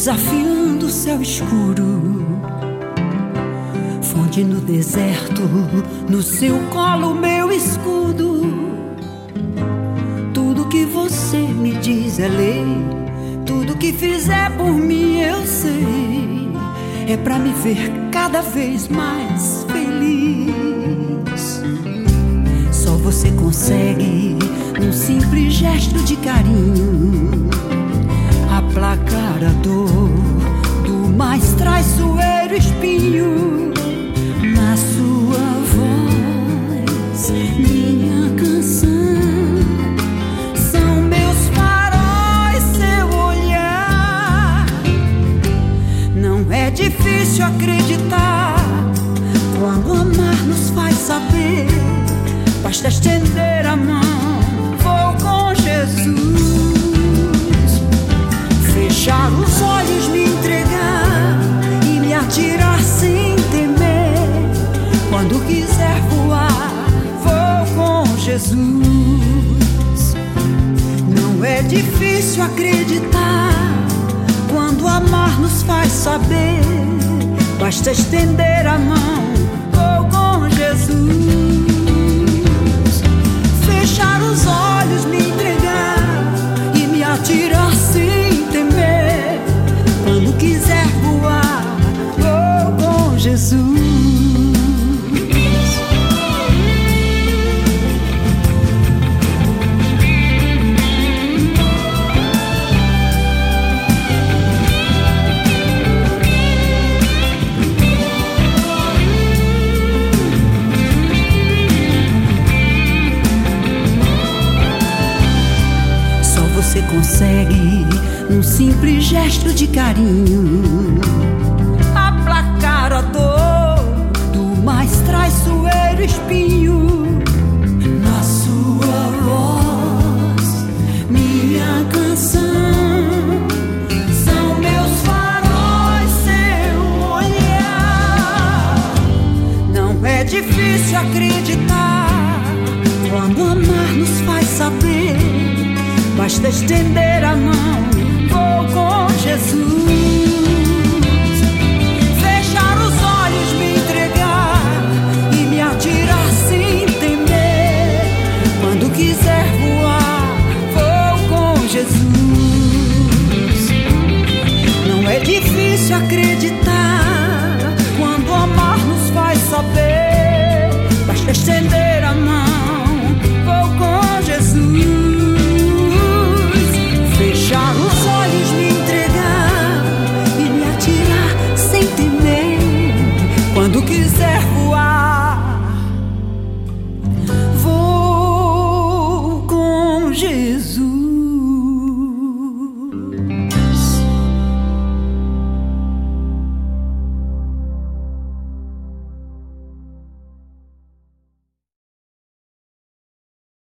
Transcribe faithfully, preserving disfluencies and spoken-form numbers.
desafiando o céu escuro. Fonte no deserto, no seu colo meu escudo. Tudo que você me diz é lei, tudo que fizer por mim eu sei, é pra me ver cada vez mais feliz. Só você consegue, num simples gesto de carinho, aplacar a dor do mais traiçoeiro espinho. Na sua voz, minha canção, são meus faróis, seu olhar. Não é difícil acreditar quando amar nos faz saber. Basta estender a mão, vou com Jesus. Fechar os olhos, me entregar e me atirar sem temer. Quando quiser voar, vou com Jesus. Não é difícil acreditar quando amar nos faz saber. Basta estender a mão, vou com Jesus. Fechar os olhos, me entregar e me atirar sem temer. Quando quiser voar, vou com Jesus. Você consegue, num simples gesto de carinho, aplacar a dor do mais traiçoeiro espinho. Na sua voz, minha canção, são meus faróis, seu olhar. Não é difícil acreditar quando amar nos faz saber. Basta estender a mão, vou com Jesus. Fechar os olhos, me entregar e me atirar sem temer. Quando quiser voar, vou com Jesus. Não é difícil acreditar